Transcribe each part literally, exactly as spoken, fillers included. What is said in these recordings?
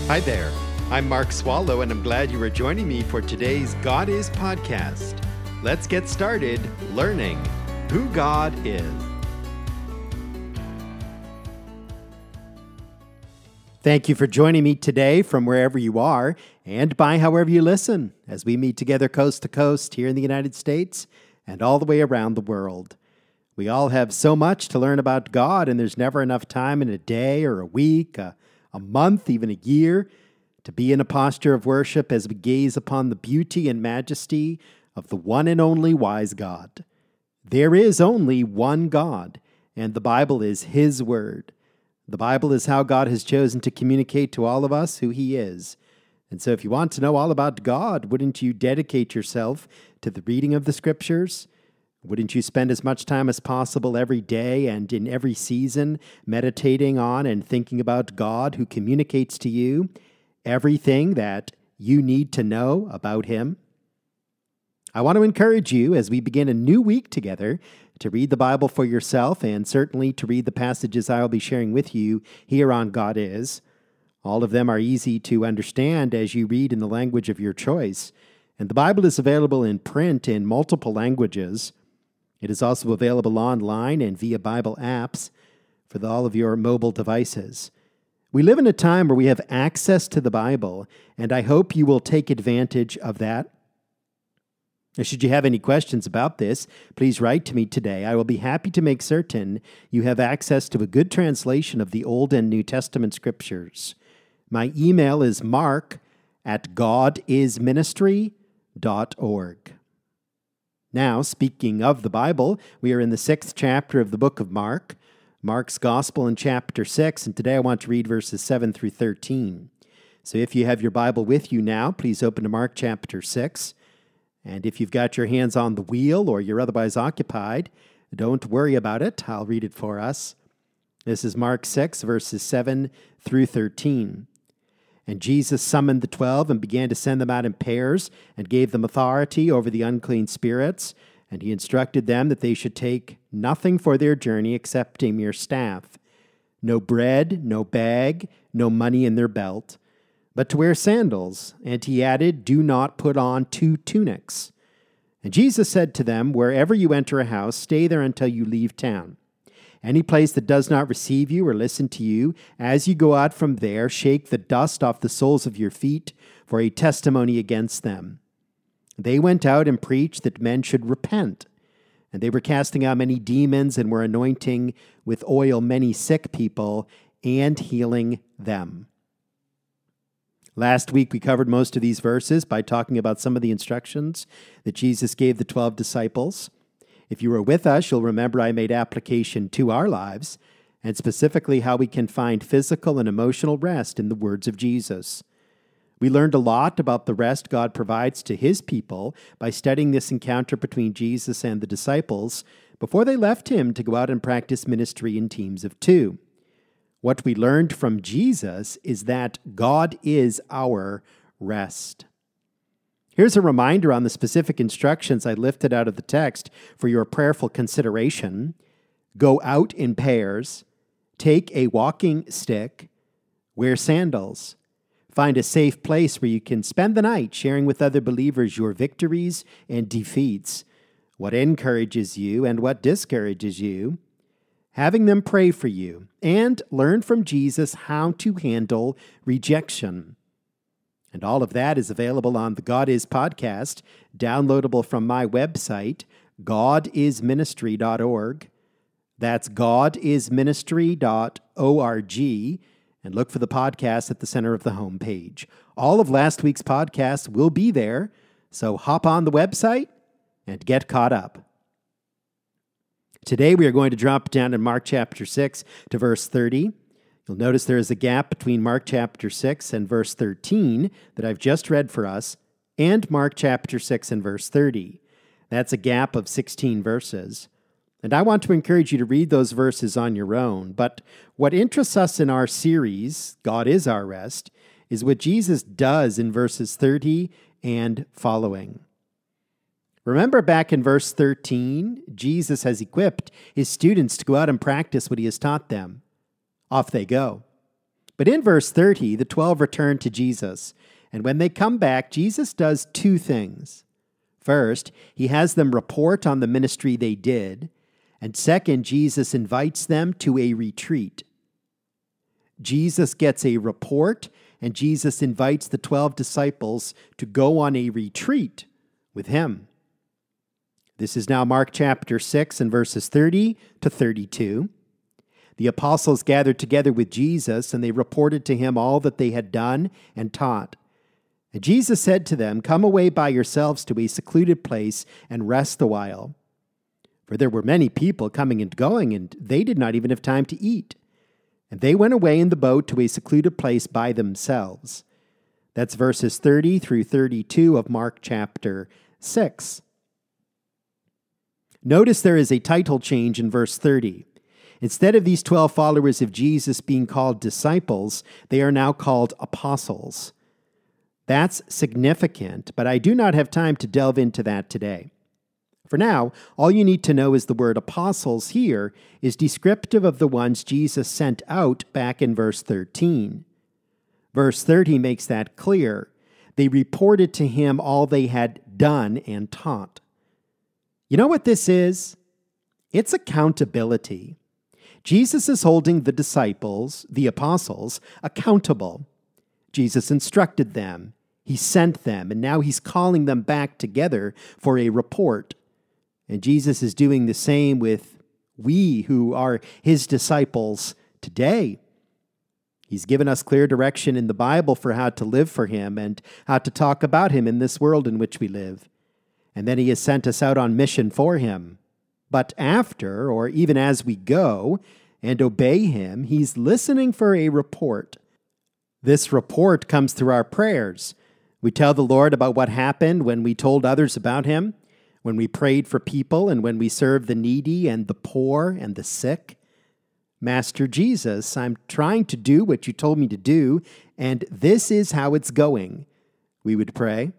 Hi there, I'm Mark Swallow, and I'm glad you are joining me for today's God Is podcast. Let's get started learning who God is. Thank you for joining me today from wherever you are and by however you listen as we meet together coast to coast here in the United States and all the way around the world. We all have so much to learn about God, and there's never enough time in a day or a week, a, a month, even a year, to be in a posture of worship as we gaze upon the beauty and majesty of the one and only wise God. There is only one God, and the Bible is His Word. The Bible is how God has chosen to communicate to all of us who He is. And so if you want to know all about God, wouldn't you dedicate yourself to the reading of the Scriptures? Wouldn't you spend as much time as possible every day and in every season meditating on and thinking about God who communicates to you everything that you need to know about Him? I want to encourage you as we begin a new week together to read the Bible for yourself and certainly to read the passages I will be sharing with you here on God Is. All of them are easy to understand as you read in the language of your choice, and the Bible is available in print in multiple languages. It is also available online and via Bible apps for the, all of your mobile devices. We live in a time where we have access to the Bible, and I hope you will take advantage of that. Should you have any questions about this, please write to me today. I will be happy to make certain you have access to a good translation of the Old and New Testament Scriptures. My email is mark at godisministry dot org. Now, speaking of the Bible, we are in the sixth chapter of the book of Mark, Mark's Gospel in chapter six, and today I want to read verses seven through thirteen. So if you have your Bible with you now, please open to Mark chapter six. And if you've got your hands on the wheel or you're otherwise occupied, don't worry about it. I'll read it for us. This is Mark six, verses seven through thirteen. And Jesus summoned the twelve and began to send them out in pairs and gave them authority over the unclean spirits. And he instructed them that they should take nothing for their journey except a mere staff, no bread, no bag, no money in their belt, but to wear sandals. And he added, do not put on two tunics. And Jesus said to them, wherever you enter a house, stay there until you leave town. Any place that does not receive you or listen to you, as you go out from there, shake the dust off the soles of your feet for a testimony against them. They went out and preached that men should repent. And they were casting out many demons and were anointing with oil many sick people and healing them. Last week we covered most of these verses by talking about some of the instructions that Jesus gave the twelve disciples. If you were with us, you'll remember I made application to our lives, and specifically how we can find physical and emotional rest in the words of Jesus. We learned a lot about the rest God provides to His people by studying this encounter between Jesus and the disciples before they left Him to go out and practice ministry in teams of two. What we learned from Jesus is that God is our rest. Here's a reminder on the specific instructions I lifted out of the text for your prayerful consideration. Go out in pairs, take a walking stick, wear sandals, find a safe place where you can spend the night sharing with other believers your victories and defeats, what encourages you and what discourages you, having them pray for you, and learn from Jesus how to handle rejection. And all of that is available on the God Is podcast, downloadable from my website, god is ministry dot org. That's god is ministry dot org, and look for the podcast at the center of the homepage. All of last week's podcast will be there, so hop on the website and get caught up. Today we are going to drop down in Mark chapter six to verse thirty. You'll notice there is a gap between Mark chapter six and verse thirteen that I've just read for us, and Mark chapter six and verse thirty. That's a gap of sixteen verses. And I want to encourage you to read those verses on your own. But what interests us in our series, God Is Our Rest, is what Jesus does in verses thirty and following. Remember back in verse thirteen, Jesus has equipped his students to go out and practice what he has taught them. Off they go. But in verse thirty, the twelve return to Jesus. And when they come back, Jesus does two things. First, he has them report on the ministry they did. And second, Jesus invites them to a retreat. Jesus gets a report, and Jesus invites the twelve disciples to go on a retreat with him. This is now Mark chapter six and verses thirty to thirty-two. The apostles gathered together with Jesus, and they reported to him all that they had done and taught. And Jesus said to them, "Come away by yourselves to a secluded place and rest a while." For there were many people coming and going, and they did not even have time to eat. And they went away in the boat to a secluded place by themselves. That's verses thirty through thirty-two of Mark chapter six. Notice there is a title change in verse thirty. Instead of these twelve followers of Jesus being called disciples, they are now called apostles. That's significant, but I do not have time to delve into that today. For now, all you need to know is the word apostles here is descriptive of the ones Jesus sent out back in verse thirteen. Verse thirty makes that clear. They reported to him all they had done and taught. You know what this is? It's accountability. Jesus is holding the disciples, the apostles, accountable. Jesus instructed them. He sent them, and now he's calling them back together for a report. And Jesus is doing the same with we who are his disciples today. He's given us clear direction in the Bible for how to live for him and how to talk about him in this world in which we live. And then he has sent us out on mission for him. But after, or even as we go and obey him, he's listening for a report. This report comes through our prayers. We tell the Lord about what happened when we told others about him, when we prayed for people, and when we served the needy and the poor and the sick. Master Jesus, I'm trying to do what you told me to do, and this is how it's going, we would pray.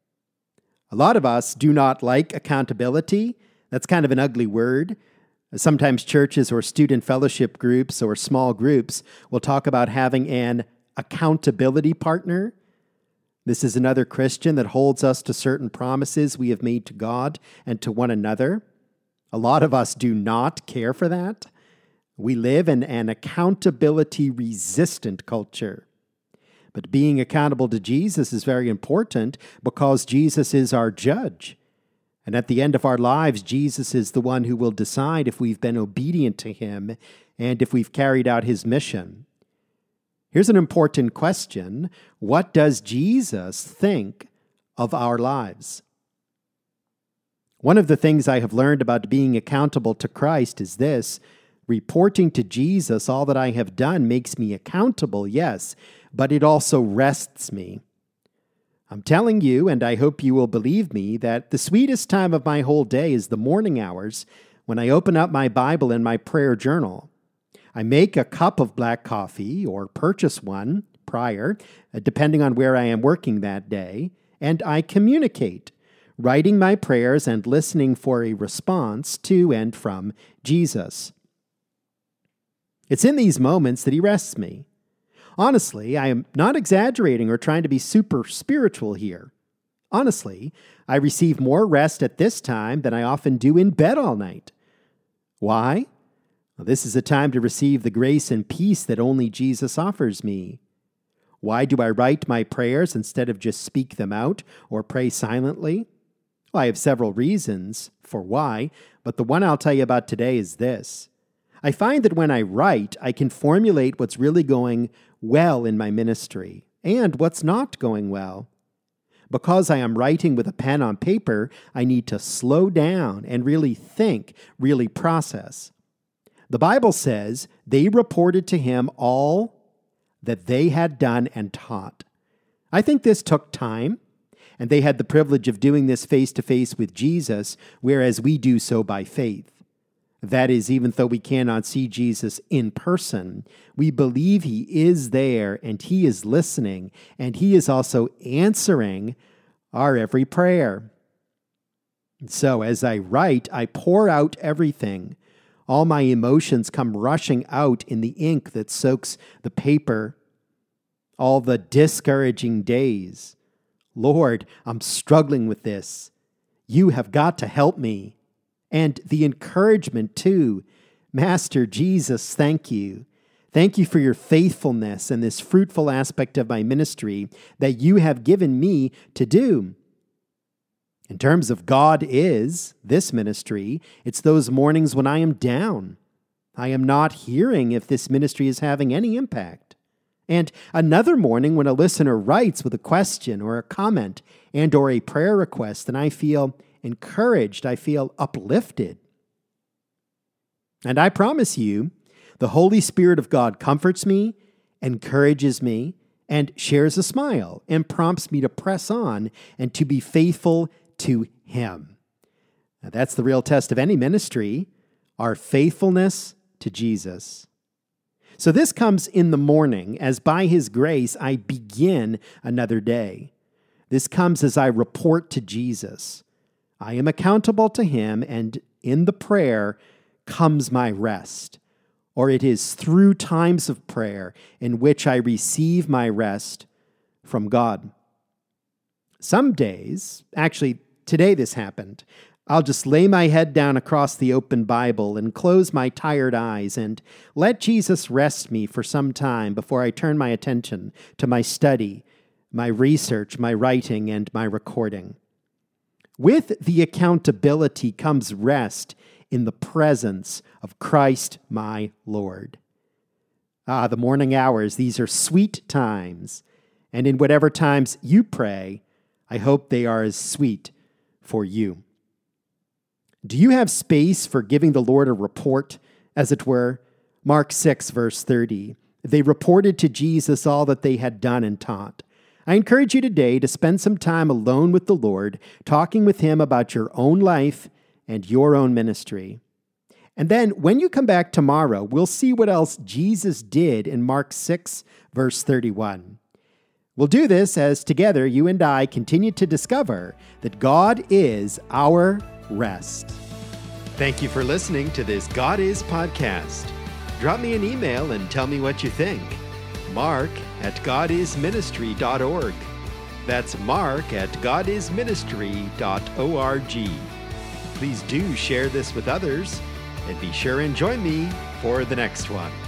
A lot of us do not like accountability. That's kind of an ugly word. Sometimes churches or student fellowship groups or small groups will talk about having an accountability partner. This is another Christian that holds us to certain promises we have made to God and to one another. A lot of us do not care for that. We live in an accountability-resistant culture. But being accountable to Jesus is very important because Jesus is our judge. And at the end of our lives, Jesus is the one who will decide if we've been obedient to him and if we've carried out his mission. Here's an important question. What does Jesus think of our lives? One of the things I have learned about being accountable to Christ is this. Reporting to Jesus all that I have done makes me accountable, yes, but it also rests me. I'm telling you, and I hope you will believe me, that the sweetest time of my whole day is the morning hours when I open up my Bible and my prayer journal. I make a cup of black coffee or purchase one prior, depending on where I am working that day, and I communicate, writing my prayers and listening for a response to and from Jesus. It's in these moments that he rests me. Honestly, I am not exaggerating or trying to be super spiritual here. Honestly, I receive more rest at this time than I often do in bed all night. Why? Well, this is a time to receive the grace and peace that only Jesus offers me. Why do I write my prayers instead of just speak them out or pray silently? Well, I have several reasons for why, but the one I'll tell you about today is this. I find that when I write, I can formulate what's really going well in my ministry and what's not going well. Because I am writing with a pen on paper, I need to slow down and really think, really process. The Bible says they reported to him all that they had done and taught. I think this took time, and they had the privilege of doing this face-to-face with Jesus, whereas we do so by faith. That is, even though we cannot see Jesus in person, we believe he is there and he is listening, and he is also answering our every prayer. So as I write, I pour out everything. All my emotions come rushing out in the ink that soaks the paper, all the discouraging days. Lord, I'm struggling with this. You have got to help me. And the encouragement too. Master Jesus, thank you. Thank you for your faithfulness and this fruitful aspect of my ministry that you have given me to do. In terms of God is, this ministry, it's those mornings when I am down. I am not hearing if this ministry is having any impact. And another morning when a listener writes with a question or a comment and or a prayer request, and I feel encouraged, I feel uplifted. And I promise you, the Holy Spirit of God comforts me, encourages me, and shares a smile and prompts me to press on and to be faithful to Him. Now, that's the real test of any ministry, our faithfulness to Jesus. So this comes in the morning as by His grace I begin another day. This comes as I report to Jesus. I am accountable to Him, and in the prayer comes my rest. Or it is through times of prayer in which I receive my rest from God. Some days, actually today this happened, I'll just lay my head down across the open Bible and close my tired eyes and let Jesus rest me for some time before I turn my attention to my study, my research, my writing, and my recording. With the accountability comes rest in the presence of Christ my Lord. Ah, the morning hours, these are sweet times, and in whatever times you pray, I hope they are as sweet for you. Do you have space for giving the Lord a report, as it were? Mark six, verse thirty. They reported to Jesus all that they had done and taught. I encourage you today to spend some time alone with the Lord, talking with Him about your own life and your own ministry. And then when you come back tomorrow, we'll see what else Jesus did in Mark six, verse thirty-one. We'll do this as together you and I continue to discover that God is our rest. Thank you for listening to this God Is podcast. Drop me an email and tell me what you think. Mark at god is ministry dot org. That's Mark at god is ministry dot org. Please do share this with others, and be sure and join me for the next one.